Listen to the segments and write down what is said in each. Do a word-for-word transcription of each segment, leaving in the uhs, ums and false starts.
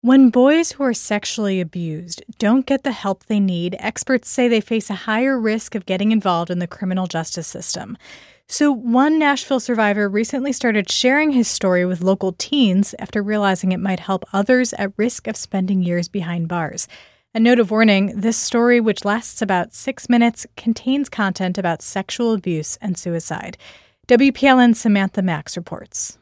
When boys who are sexually abused don't get the help they need, experts say they face a higher risk of getting involved in the criminal justice system. So one Nashville survivor recently started sharing his story with local teens after realizing it might help others at risk of spending years behind bars. A note of warning, this story, which lasts about six minutes, contains content about sexual abuse and suicide. W P L N's Samantha Max reports.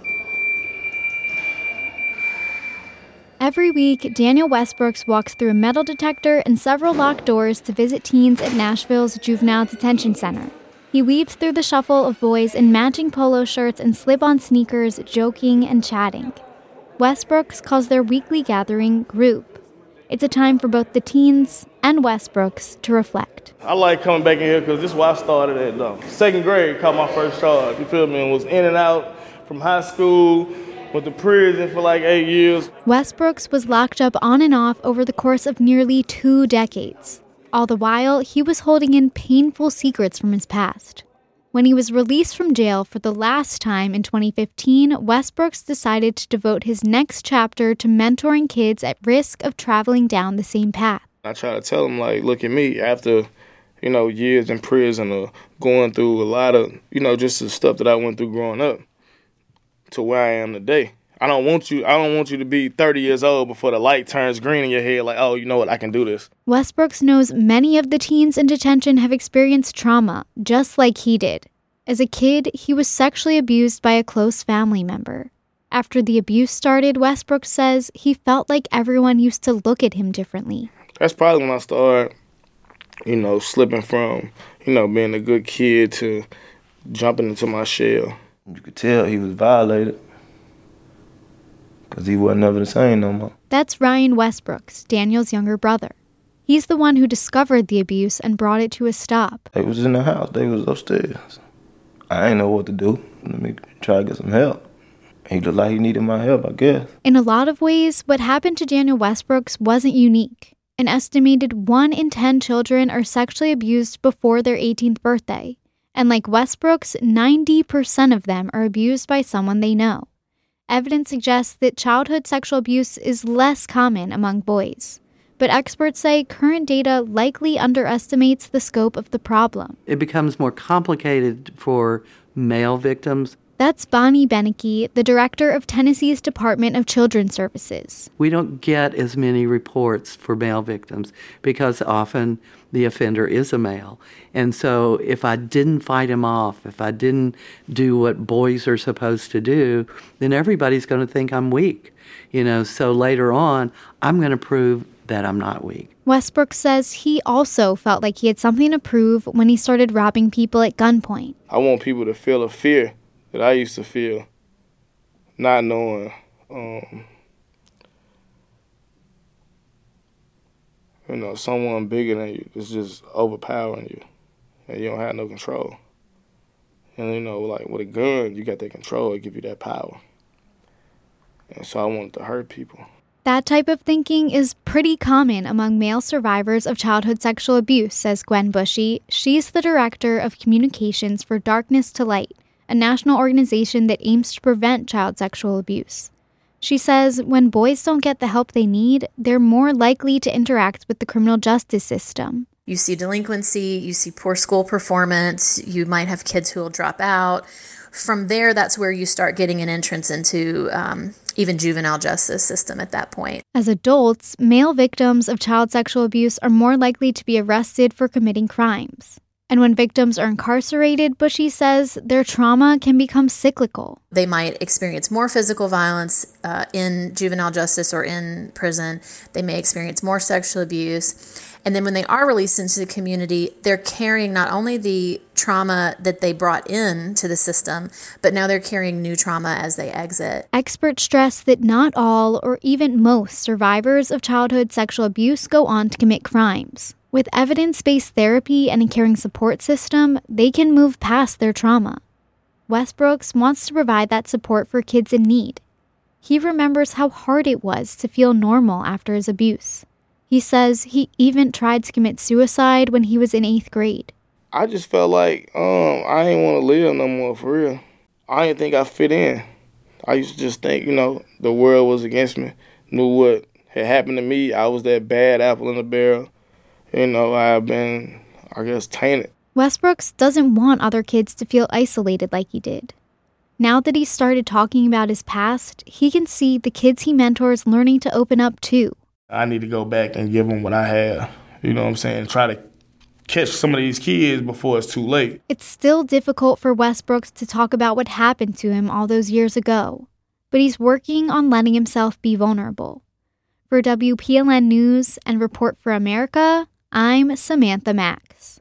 Every week, Daniel Westbrooks walks through a metal detector and several locked doors to visit teens at Nashville's Juvenile Detention Center. He weaves through the shuffle of boys in matching polo shirts and slip-on sneakers, joking and chatting. Westbrooks calls their weekly gathering Group. It's a time for both the teens and Westbrooks to reflect. I like coming back in here because this is where I started at, though. Second grade, caught my first charge, you feel me, and was in and out from high school, went to prison for like eight years. Westbrooks was locked up on and off over the course of nearly two decades. All the while, he was holding in painful secrets from his past. When he was released from jail for the last time in twenty fifteen, Westbrooks decided to devote his next chapter to mentoring kids at risk of traveling down the same path. I try to tell them, like, look at me, after, you know, years in prison or going through a lot of, you know, just the stuff that I went through growing up, to where I am today. I don't want you I don't want you to be thirty years old before the light turns green in your head, like, oh, you know what, I can do this. Westbrooks knows many of the teens in detention have experienced trauma, just like he did. As a kid, he was sexually abused by a close family member. After the abuse started, Westbrooks says he felt like everyone used to look at him differently. That's probably when I started, you know, slipping from, you know, being a good kid to jumping into my shell. You could tell he was violated because he wasn't ever the same no more. That's Ryan Westbrooks, Daniel's younger brother. He's the one who discovered the abuse and brought it to a stop. They was in the house. They was upstairs. I ain't know what to do. Let me try to get some help. He looked like he needed my help, I guess. In a lot of ways, what happened to Daniel Westbrooks wasn't unique. An estimated one in ten children are sexually abused before their eighteenth birthday. And like Westbrooks, ninety percent of them are abused by someone they know. Evidence suggests that childhood sexual abuse is less common among boys. But experts say current data likely underestimates the scope of the problem. It becomes more complicated for male victims. That's Bonnie Beneke, the director of Tennessee's Department of Children's Services. We don't get as many reports for male victims because often the offender is a male. And so if I didn't fight him off, if I didn't do what boys are supposed to do, then everybody's going to think I'm weak. You know, so later on, I'm going to prove that I'm not weak. Westbrooks says he also felt like he had something to prove when he started robbing people at gunpoint. I want people to feel a fear that I used to feel, not knowing, um, you know, someone bigger than you is just overpowering you, and you don't have no control. And, you know, like with a gun, you got that control, it give you that power. And so I wanted to hurt people. That type of thinking is pretty common among male survivors of childhood sexual abuse, says Gwen Bushy. She's the director of communications for Darkness to Light, a national organization that aims to prevent child sexual abuse. She says when boys don't get the help they need, they're more likely to interact with the criminal justice system. You see delinquency, you see poor school performance, you might have kids who will drop out. From there, that's where you start getting an entrance into um, even juvenile justice system at that point. As adults, male victims of child sexual abuse are more likely to be arrested for committing crimes. And when victims are incarcerated, Bushy says their trauma can become cyclical. They might experience more physical violence uh, in juvenile justice or in prison. They may experience more sexual abuse. And then when they are released into the community, they're carrying not only the trauma that they brought in to the system, but now they're carrying new trauma as they exit. Experts stress that not all or even most survivors of childhood sexual abuse go on to commit crimes. With evidence-based therapy and a caring support system, they can move past their trauma. Westbrooks wants to provide that support for kids in need. He remembers how hard it was to feel normal after his abuse. He says he even tried to commit suicide when he was in eighth grade. I just felt like um, I didn't want to live no more, for real. I didn't think I fit in. I used to just think, you know, the world was against me. knew what had happened to me. I was that bad apple in the barrel. You know, I've been, I guess, tainted. Westbrooks doesn't want other kids to feel isolated like he did. Now that he's started talking about his past, he can see the kids he mentors learning to open up too. I need to go back and give them what I have. You know what I'm saying? Try to catch some of these kids before it's too late. It's still difficult for Westbrooks to talk about what happened to him all those years ago, but he's working on letting himself be vulnerable. For W P L N News and Report for America, I'm Samantha Max.